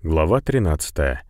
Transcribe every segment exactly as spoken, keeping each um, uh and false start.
Глава тринадцатая.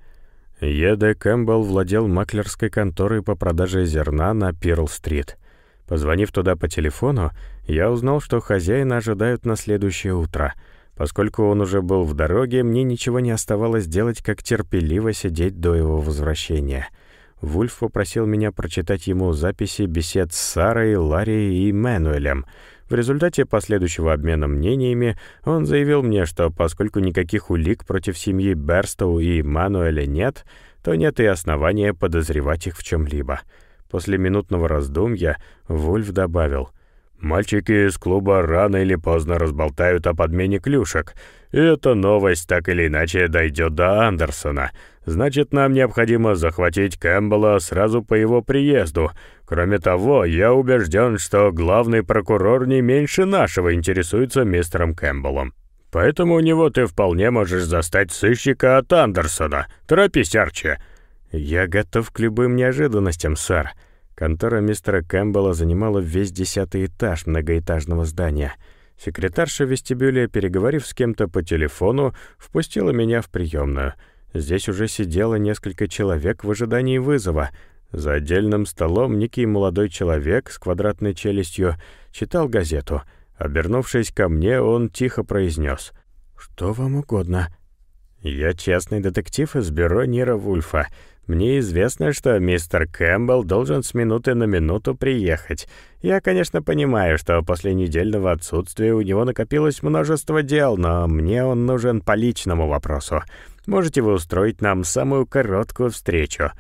Е Д Кэмпбелл владел маклерской конторой по продаже зерна на Пирл-стрит. Позвонив туда по телефону, я узнал, что хозяина ожидают на следующее утро. Поскольку он уже был в дороге, мне ничего не оставалось делать, как терпеливо сидеть до его возвращения. Вульф попросил меня прочитать ему записи бесед с Сарой, Ларри и Мэнуэлем. В результате последующего обмена мнениями он заявил мне, что поскольку никаких улик против семьи Берстоу и Мануэля нет, то нет и основания подозревать их в чем-либо. После минутного раздумья Вульф добавил: «Мальчики из клуба рано или поздно разболтают о подмене клюшек, и эта новость так или иначе дойдет до Андерсона. Значит, нам необходимо захватить Кэмпбелла сразу по его приезду. Кроме того, я убежден, что главный прокурор не меньше нашего интересуется мистером Кэмпбеллом. Поэтому у него ты вполне можешь застать сыщика от Андерсона. Торопись, Арчи». «Я готов к любым неожиданностям, сэр». Контора мистера Кэмпбелла занимала весь десятый этаж многоэтажного здания. Секретарша в вестибюле, переговорив с кем-то по телефону, впустила меня в приемную. Здесь уже сидело несколько человек в ожидании вызова. За отдельным столом некий молодой человек с квадратной челюстью читал газету. Обернувшись ко мне, он тихо произнес: «Что вам угодно?» «Я частный детектив из бюро Нира Вульфа. Мне известно, что мистер Кэмпбелл должен с минуты на минуту приехать. Я, конечно, понимаю, что после недельного отсутствия у него накопилось множество дел, но мне он нужен по личному вопросу. Можете вы устроить нам самую короткую встречу?»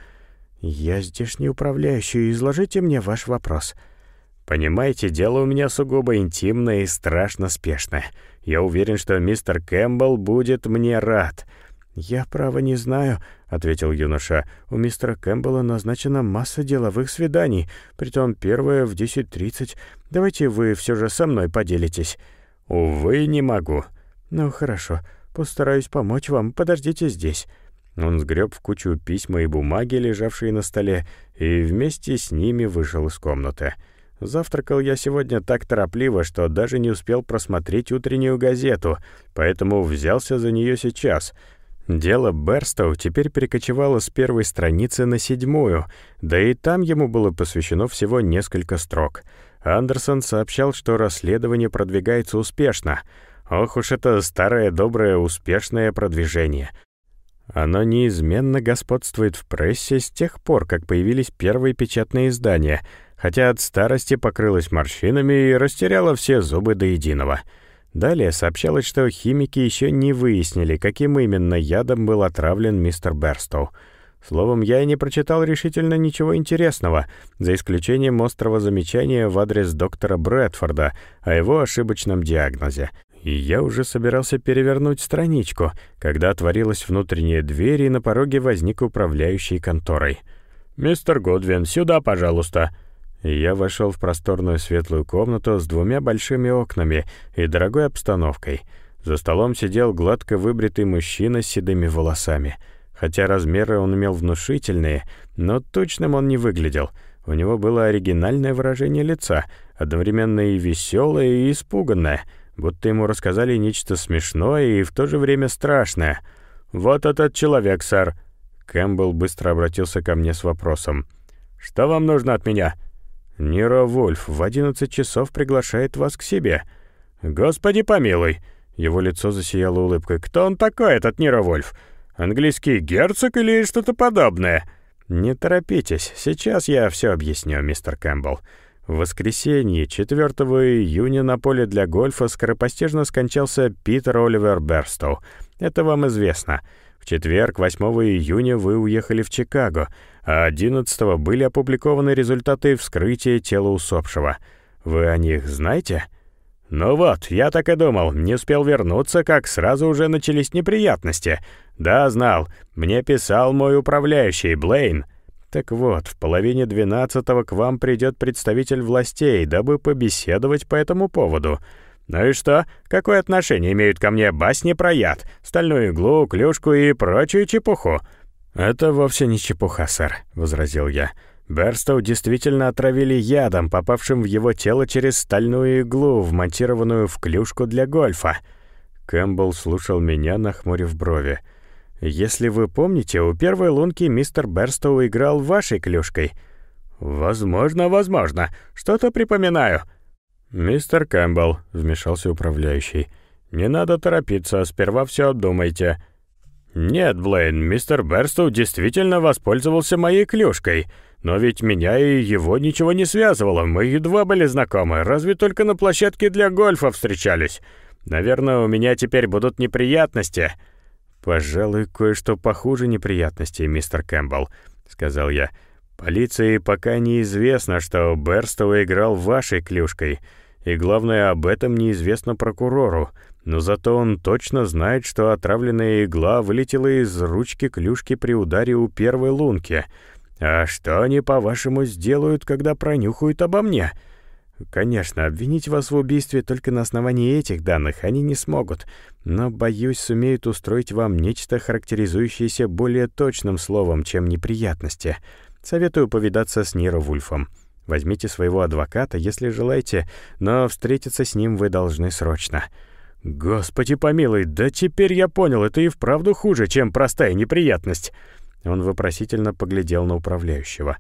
«Я здешний управляющий, изложите мне ваш вопрос». «Понимаете, дело у меня сугубо интимное и страшно спешное. Я уверен, что мистер Кэмпбелл будет мне рад». «Я, право, не знаю», — ответил юноша. «У мистера Кэмпбелла назначена масса деловых свиданий, притом первое в десять тридцать. Давайте вы все же со мной поделитесь». «Увы, не могу». «Ну, хорошо, постараюсь помочь вам. Подождите здесь». Он сгреб в кучу письма и бумаги, лежавшие на столе, и вместе с ними вышел из комнаты. Завтракал я сегодня так торопливо, что даже не успел просмотреть утреннюю газету, поэтому взялся за нее сейчас. Дело Берстоу теперь перекочевало с первой страницы на седьмую, да и там ему было посвящено всего несколько строк. Андерсон сообщал, что расследование продвигается успешно. Ох уж это старое доброе успешное продвижение. Оно неизменно господствует в прессе с тех пор, как появились первые печатные издания, хотя от старости покрылось морщинами и растеряло все зубы до единого. Далее сообщалось, что химики еще не выяснили, каким именно ядом был отравлен мистер Берстоу. Словом, я и не прочитал решительно ничего интересного, за исключением острого замечания в адрес доктора Брэдфорда о его ошибочном диагнозе. И я уже собирался перевернуть страничку, когда отворилась внутренняя дверь, и на пороге возник управляющий конторой. «Мистер Гудвин, сюда, пожалуйста». И я вошел в просторную светлую комнату с двумя большими окнами и дорогой обстановкой. За столом сидел гладко выбритый мужчина с седыми волосами. Хотя размеры он имел внушительные, но точным он не выглядел. У него было оригинальное выражение лица, одновременно и веселое, и испуганное, будто ему рассказали нечто смешное и в то же время страшное. «Вот этот человек, сэр». Кэмпбелл быстро обратился ко мне с вопросом: «Что вам нужно от меня?» «Ниро Вульф в одиннадцать часов приглашает вас к себе». «Господи помилуй!» Его лицо засияло улыбкой. «Кто он такой, этот Ниро Вульф? Английский герцог или что-то подобное?» «Не торопитесь, сейчас я все объясню, мистер Кэмпбелл. В воскресенье, четвёртого июня, на поле для гольфа скоропостижно скончался Питер Оливер Берстоу. Это вам известно. В четверг, восьмого июня, вы уехали в Чикаго, а одиннадцатого были опубликованы результаты вскрытия тела усопшего. Вы о них знаете?» «Ну вот, я так и думал. Не успел вернуться, как сразу уже начались неприятности. Да, знал. Мне писал мой управляющий, Блейн. Так вот, в половине двенадцатого к вам придет представитель властей, дабы побеседовать по этому поводу. Ну и что? Какое отношение имеют ко мне басни про яд, стальную иглу, клюшку и прочую чепуху?» «Это вовсе не чепуха, сэр», — возразил я. «Берстоу действительно отравили ядом, попавшим в его тело через стальную иглу, вмонтированную в клюшку для гольфа». Кэмпбелл слушал меня, нахмурив брови. Если вы помните, у первой лунки мистер Берстоу играл вашей клюшкой». «Возможно, возможно. Что-то припоминаю». «Мистер Кэмпбелл», — вмешался управляющий, — «не надо торопиться, сперва все обдумайте». «Нет, Блейн, мистер Берстоу действительно воспользовался моей клюшкой. Но ведь меня и его ничего не связывало, мы едва были знакомы, разве только на площадке для гольфа встречались. Наверное, у меня теперь будут неприятности». «Пожалуй, кое-что похуже неприятностей, мистер Кэмпбелл», — сказал я. «Полиции пока неизвестно, что Берстоу играл вашей клюшкой, и главное, об этом неизвестно прокурору. Но зато он точно знает, что отравленная игла вылетела из ручки клюшки при ударе у первой лунки. А что они, по-вашему, сделают, когда пронюхают обо мне? Конечно, обвинить вас в убийстве только на основании этих данных они не смогут, но, боюсь, сумеют устроить вам нечто, характеризующееся более точным словом, чем неприятности. Советую повидаться с Ниро Вульфом. Возьмите своего адвоката, если желаете, но встретиться с ним вы должны срочно». «Господи помилуй, да теперь я понял, это и вправду хуже, чем простая неприятность». Он вопросительно поглядел на управляющего.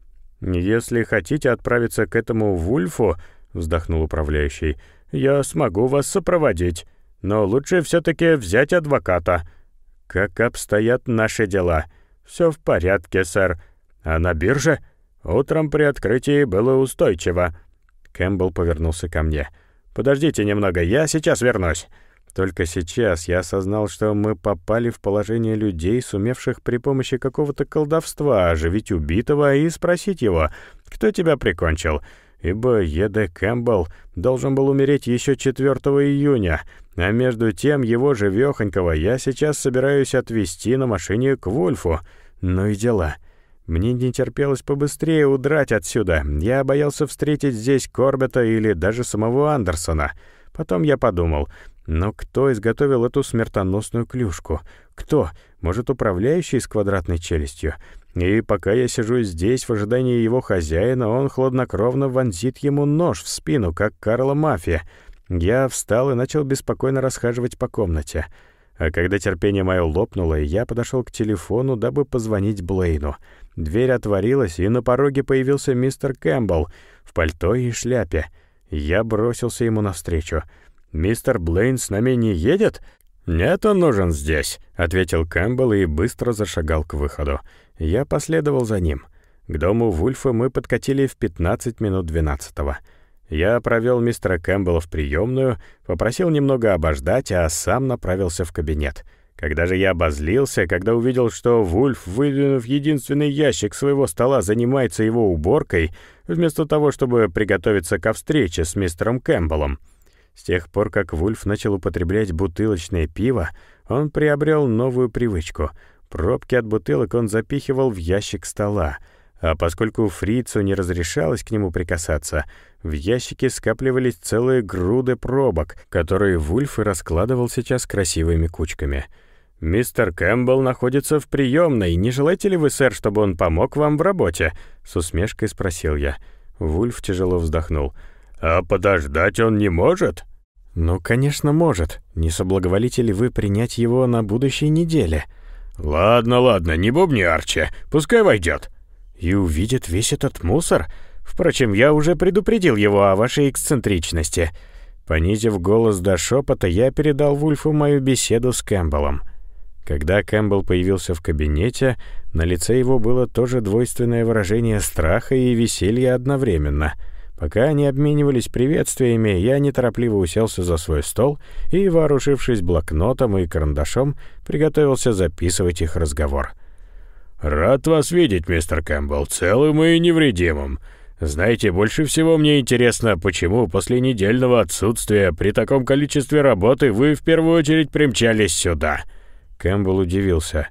«Если хотите отправиться к этому Вульфу, — вздохнул управляющий, — я смогу вас сопроводить, но лучше все-таки взять адвоката». «Как обстоят наши дела?» «Все в порядке, сэр. А на бирже?» «Утром при открытии было устойчиво». Кэмпбелл повернулся ко мне. «Подождите немного, я сейчас вернусь». Только сейчас я осознал, что мы попали в положение людей, сумевших при помощи какого-то колдовства оживить убитого и спросить его, кто тебя прикончил, ибо Е Д Кэмпбелл должен был умереть еще четвёртого июня, а между тем его живёхонького я сейчас собираюсь отвезти на машине к Вульфу. Ну и дела. Мне не терпелось побыстрее удрать отсюда. Я боялся встретить здесь Корбета или даже самого Андерсона. Потом я подумал, но кто изготовил эту смертоносную клюшку? Кто? Может, управляющий с квадратной челюстью? И пока я сижу здесь в ожидании его хозяина, он хладнокровно вонзит ему нож в спину, как Карла Мафия. Я встал и начал беспокойно расхаживать по комнате. А когда терпение мое лопнуло, я подошел к телефону, дабы позвонить Блейну. Дверь отворилась, и на пороге появился мистер Кэмпбелл в пальто и шляпе. Я бросился ему навстречу. «Мистер Блейн с нами не едет?» «Нет, он нужен здесь», — ответил Кэмпбелл и быстро зашагал к выходу. Я последовал за ним. К дому Вульфа мы подкатили в пятнадцать минут двенадцатого. Я провел мистера Кэмпбелла в приемную, попросил немного обождать, а сам направился в кабинет. Когда же я обозлился, когда увидел, что Вульф, выдвинув единственный ящик своего стола, занимается его уборкой, вместо того, чтобы приготовиться ко встрече с мистером Кэмпбеллом. С тех пор, как Вульф начал употреблять бутылочное пиво, он приобрел новую привычку. Пробки от бутылок он запихивал в ящик стола, а поскольку фрицу не разрешалось к нему прикасаться, в ящике скапливались целые груды пробок, которые Вульф и раскладывал сейчас красивыми кучками. «Мистер Кэмпбелл находится в приемной. Не желаете ли вы, сэр, чтобы он помог вам в работе?» — с усмешкой спросил я. Вульф тяжело вздохнул. «А подождать он не может?» «Ну, конечно, может. Не соблаговолите ли вы принять его на будущей неделе?» «Ладно, ладно, не бубни, Арчи. Пускай войдет». «И увидит весь этот мусор? Впрочем, я уже предупредил его о вашей эксцентричности». Понизив голос до шепота, я передал Вульфу мою беседу с Кэмпбеллом. Когда Кэмпбелл появился в кабинете, на лице его было тоже двойственное выражение страха и веселья одновременно. Пока они обменивались приветствиями, я неторопливо уселся за свой стол и, вооружившись блокнотом и карандашом, приготовился записывать их разговор. «Рад вас видеть, мистер Кэмпбелл, целым и невредимым. Знаете, больше всего мне интересно, почему после недельного отсутствия при таком количестве работы вы в первую очередь примчались сюда?» Кэмпбелл удивился.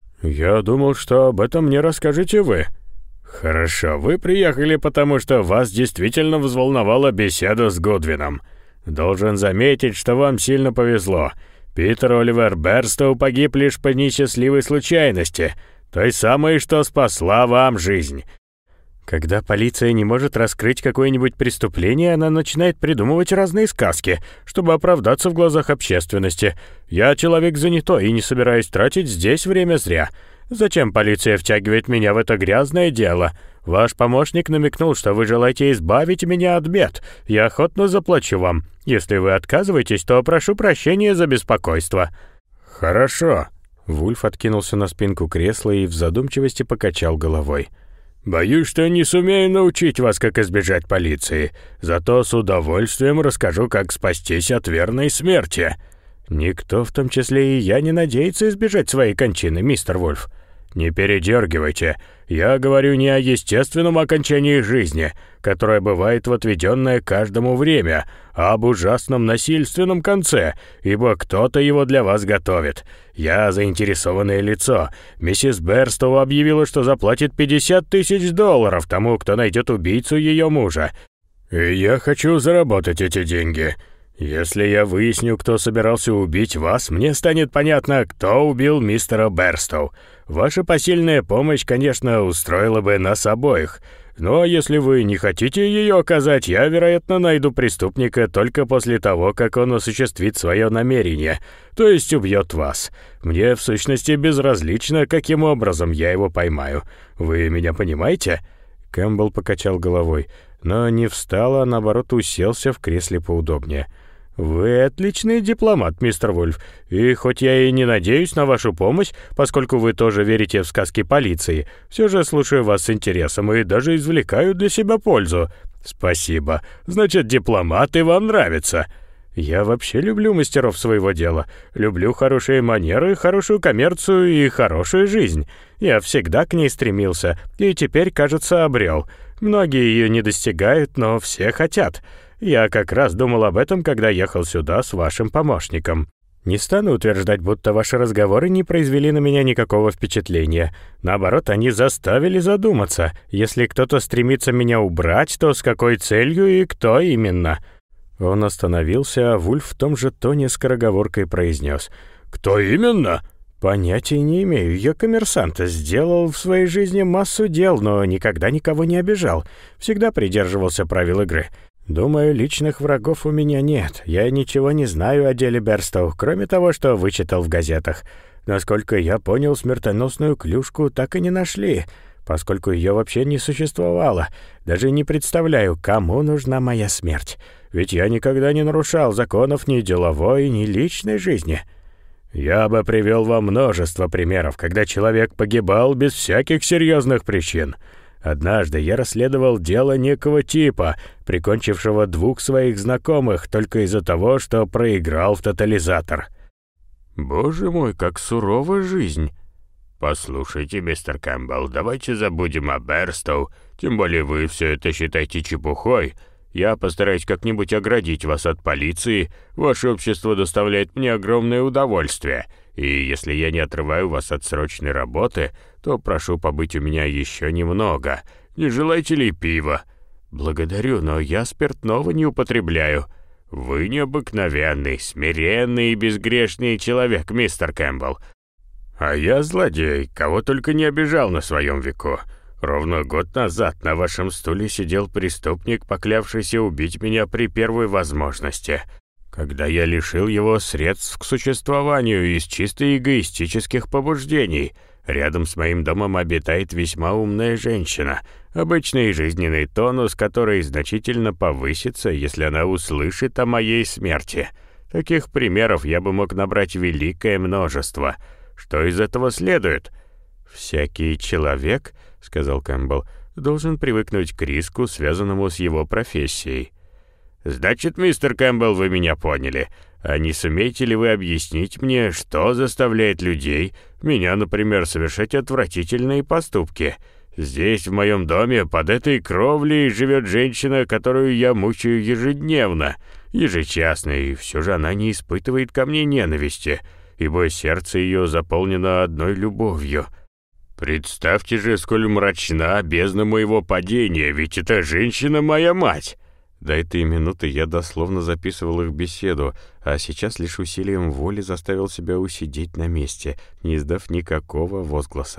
«Я думал, что об этом мне расскажете вы». «Хорошо, вы приехали, потому что вас действительно взволновала беседа с Гудвином. Должен заметить, что вам сильно повезло. Питер Оливер Берстоу погиб лишь по несчастливой случайности, той самой, что спасла вам жизнь». Когда полиция не может раскрыть какое-нибудь преступление, она начинает придумывать разные сказки, чтобы оправдаться в глазах общественности. Я человек занятой и не собираюсь тратить здесь время зря. Зачем полиция втягивает меня в это грязное дело? Ваш помощник намекнул, что вы желаете избавить меня от бед. Я охотно заплачу вам. Если вы отказываетесь, то прошу прощения за беспокойство». «Хорошо». Вульф откинулся на спинку кресла и в задумчивости покачал головой. «Боюсь, что не сумею научить вас, как избежать полиции. Зато с удовольствием расскажу, как спастись от верной смерти». «Никто, в том числе и я, не надеется избежать своей кончины, мистер Вульф». «Не передергивайте. Я говорю не о естественном окончании жизни, которое бывает в отведенное каждому время, а об ужасном насильственном конце, ибо кто-то его для вас готовит. Я заинтересованное лицо. Миссис Берстоу объявила, что заплатит пятьдесят тысяч долларов тому, кто найдет убийцу ее мужа. И я хочу заработать эти деньги. Если я выясню, кто собирался убить вас, мне станет понятно, кто убил мистера Берстоу. Ваша посильная помощь, конечно, устроила бы нас обоих. Но если вы не хотите ее оказать, я, вероятно, найду преступника только после того, как он осуществит свое намерение, то есть убьет вас. Мне, в сущности, безразлично, каким образом я его поймаю. Вы меня понимаете?» Кэмпбелл покачал головой, но не встал, а наоборот уселся в кресле поудобнее. «Вы отличный дипломат, мистер Вульф, и хоть я и не надеюсь на вашу помощь, поскольку вы тоже верите в сказки полиции, все же слушаю вас с интересом и даже извлекаю для себя пользу». «Спасибо. Значит, дипломаты вам нравятся». «Я вообще люблю мастеров своего дела. Люблю хорошие манеры, хорошую коммерцию и хорошую жизнь. Я всегда к ней стремился, и теперь, кажется, обрел. Многие ее не достигают, но все хотят. Я как раз думал об этом, когда ехал сюда с вашим помощником. Не стану утверждать, будто ваши разговоры не произвели на меня никакого впечатления. Наоборот, они заставили задуматься. Если кто-то стремится меня убрать, то с какой целью и кто именно?» Он остановился, а Вульф в том же тоне скороговоркой произнес: «Кто именно?» «Понятия не имею. Я коммерсант, сделал в своей жизни массу дел, но никогда никого не обижал. Всегда придерживался правил игры. Думаю, личных врагов у меня нет. Я ничего не знаю о деле Берстоу, кроме того, что вычитал в газетах. Насколько я понял, смертоносную клюшку так и не нашли, поскольку ее вообще не существовало. Даже не представляю, кому нужна моя смерть. Ведь я никогда не нарушал законов ни деловой, ни личной жизни». «Я бы привел вам множество примеров, когда человек погибал без всяких серьезных причин. Однажды я расследовал дело некого типа, прикончившего двух своих знакомых только из-за того, что проиграл в тотализатор». «Боже мой, как сурова жизнь!» «Послушайте, мистер Кэмпбелл, давайте забудем о Берстоу, тем более вы все это считаете чепухой. Я постараюсь как-нибудь оградить вас от полиции. Ваше общество доставляет мне огромное удовольствие, и если я не отрываю вас от срочной работы, то прошу побыть у меня еще немного. Не желаете ли пива?» «Благодарю, но я спиртного не употребляю». «Вы необыкновенный, смиренный и безгрешный человек, мистер Кэмпбелл. А я злодей, кого только не обижал на своем веку. Ровно год назад на вашем стуле сидел преступник, поклявшийся убить меня при первой возможности, когда я лишил его средств к существованию из чисто эгоистических побуждений. Рядом с моим домом обитает весьма умная женщина, обычный жизненный тонус которой значительно повысится, если она услышит о моей смерти. Таких примеров я бы мог набрать великое множество. Что из этого следует?» «Всякий человек, — сказал Кэмпбелл, — должен привыкнуть к риску, связанному с его профессией». «Значит, мистер Кэмпбелл, вы меня поняли. А не сумеете ли вы объяснить мне, что заставляет людей, меня, например, совершать отвратительные поступки? Здесь, в моем доме, под этой кровлей живет женщина, которую я мучаю ежедневно, ежечасно, и все же она не испытывает ко мне ненависти, ибо сердце ее заполнено одной любовью. Представьте же, сколь мрачна бездна моего падения, ведь эта женщина моя мать». До этой минуты я дословно записывал их беседу, а сейчас лишь усилием воли заставил себя усидеть на месте, не издав никакого возгласа.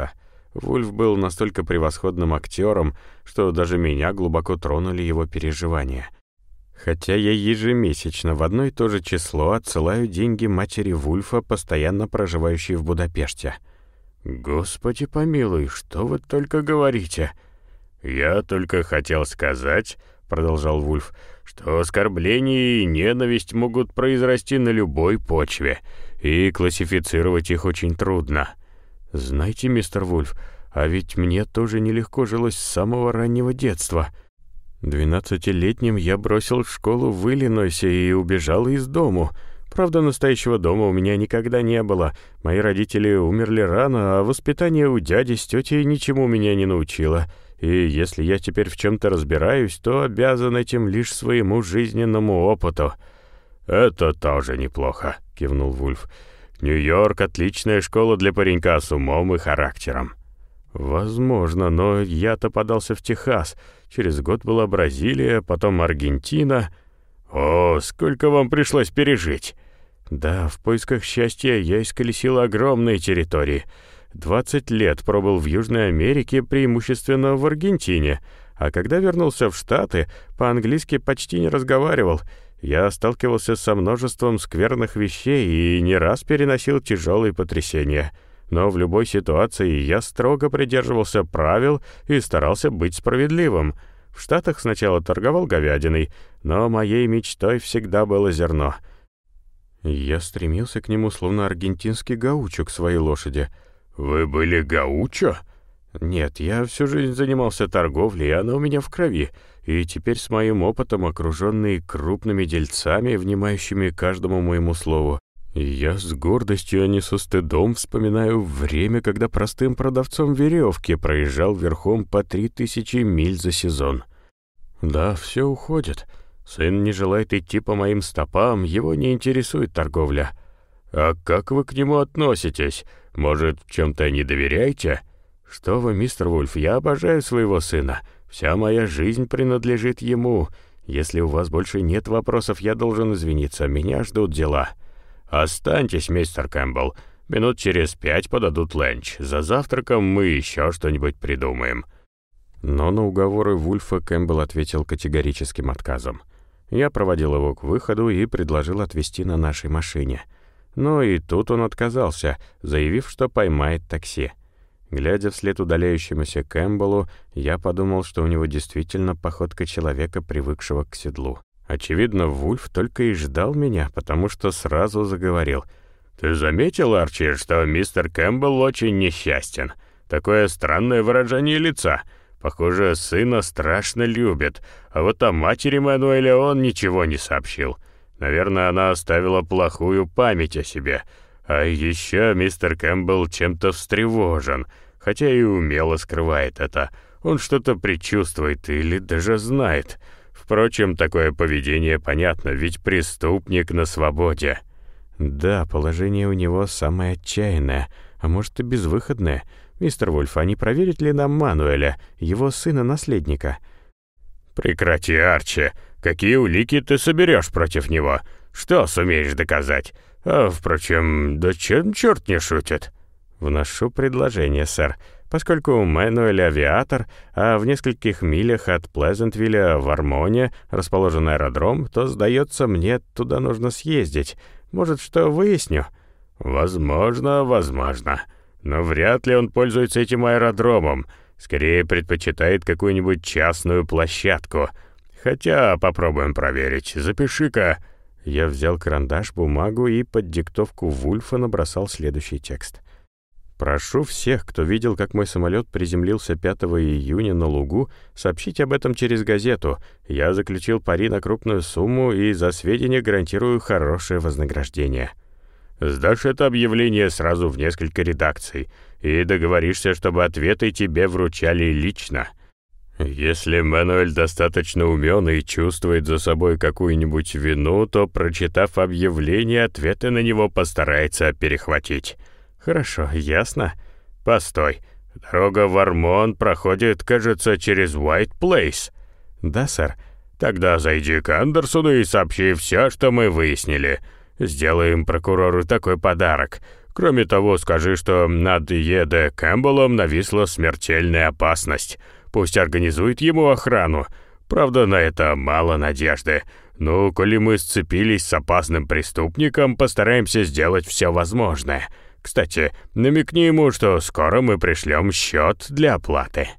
Вульф был настолько превосходным актером, что даже меня глубоко тронули его переживания. Хотя я ежемесячно в одно и то же число отсылаю деньги матери Вульфа, постоянно проживающей в Будапеште. «Господи помилуй, что вы только говорите?» «Я только хотел сказать, — продолжал Вульф, — что оскорбление и ненависть могут произрасти на любой почве, и классифицировать их очень трудно. Знаете, мистер Вульф, а ведь мне тоже нелегко жилось с самого раннего детства. Двенадцатилетним я бросил школу в Иллинойсе и убежал из дому. Правда, настоящего дома у меня никогда не было. Мои родители умерли рано, а воспитание у дяди с тетей ничему меня не научило. И если я теперь в чем-то разбираюсь, то обязан этим лишь своему жизненному опыту». «Это тоже неплохо», — кивнул Вульф. «Нью-Йорк — отличная школа для паренька с умом и характером». «Возможно, но я-то подался в Техас. Через год была Бразилия, потом Аргентина». «О, сколько вам пришлось пережить!» «Да, в поисках счастья я исколесил огромные территории. Двадцать лет пробыл в Южной Америке, преимущественно в Аргентине, а когда вернулся в Штаты, по-английски почти не разговаривал. Я сталкивался со множеством скверных вещей и не раз переносил тяжелые потрясения. Но в любой ситуации я строго придерживался правил и старался быть справедливым. В Штатах сначала торговал говядиной, но моей мечтой всегда было зерно. Я стремился к нему, словно аргентинский гаучо к своей лошади». «Вы были гаучо?» «Нет, я всю жизнь занимался торговлей, и она у меня в крови, и теперь с моим опытом, окруженный крупными дельцами, внимающими каждому моему слову, я с гордостью, а не со стыдом вспоминаю время, когда простым продавцом веревки проезжал верхом по три тысячи миль за сезон. Да, все уходит. Сын не желает идти по моим стопам, его не интересует торговля». «А как вы к нему относитесь? Может, в чем-то не доверяете?» «Что вы, мистер Вульф, я обожаю своего сына. Вся моя жизнь принадлежит ему. Если у вас больше нет вопросов, я должен извиниться, меня ждут дела». «Останьтесь, мистер Кэмпбелл. Минут через пять подадут ленч. За завтраком мы еще что-нибудь придумаем». Но на уговоры Вульфа Кэмпбелл ответил категорическим отказом. Я проводил его к выходу и предложил отвезти на нашей машине. Но и тут он отказался, заявив, что поймает такси. Глядя вслед удаляющемуся Кэмпбеллу, я подумал, что у него действительно походка человека, привыкшего к седлу. Очевидно, Вульф только и ждал меня, потому что сразу заговорил. «Ты заметил, Арчи, что мистер Кэмпбелл очень несчастен? Такое странное выражение лица. Похоже, сына страшно любит, а вот о матери Мануэля он ничего не сообщил. Наверное, она оставила плохую память о себе. А еще мистер Кэмпбелл чем-то встревожен, хотя и умело скрывает это. Он что-то предчувствует или даже знает. Впрочем, такое поведение понятно, ведь преступник на свободе». «Да, положение у него самое отчаянное, а может и безвыходное. Мистер Вульф, а не проверить ли нам Мануэля, его сына-наследника?» «Прекрати, Арчи. Какие улики ты соберешь против него? Что сумеешь доказать? А, впрочем, да чем черт не шутит?» «Вношу предложение, сэр. Поскольку Мануэль авиатор, а в нескольких милях от Плезентвилля в Армоне расположен аэродром, то, сдается мне, туда нужно съездить. Может, что выясню?» «Возможно, возможно. Но вряд ли он пользуется этим аэродромом. Скорее предпочитает какую-нибудь частную площадку. Хотя попробуем проверить. Запиши-ка». Я взял карандаш, бумагу и под диктовку Вульфа набросал следующий текст. «Прошу всех, кто видел, как мой самолет приземлился пятого июня на лугу, сообщить об этом через газету. Я заключил пари на крупную сумму и за сведения гарантирую хорошее вознаграждение». «Сдашь это объявление сразу в несколько редакций и договоришься, чтобы ответы тебе вручали лично. Если Мануэль достаточно умен и чувствует за собой какую-нибудь вину, то, прочитав объявление, ответы на него постарается перехватить». «Хорошо, ясно. Постой. Дорога в Армон проходит, кажется, через Уайт Плейс». «Да, сэр». «Тогда зайди к Андерсону и сообщи все, что мы выяснили. Сделаем прокурору такой подарок. Кроме того, скажи, что над Е Д Кэмпбеллом нависла смертельная опасность. Пусть организует ему охрану. Правда, на это мало надежды. Ну, коли мы сцепились с опасным преступником, постараемся сделать все возможное. Кстати, намекни ему, что скоро мы пришлем счет для оплаты».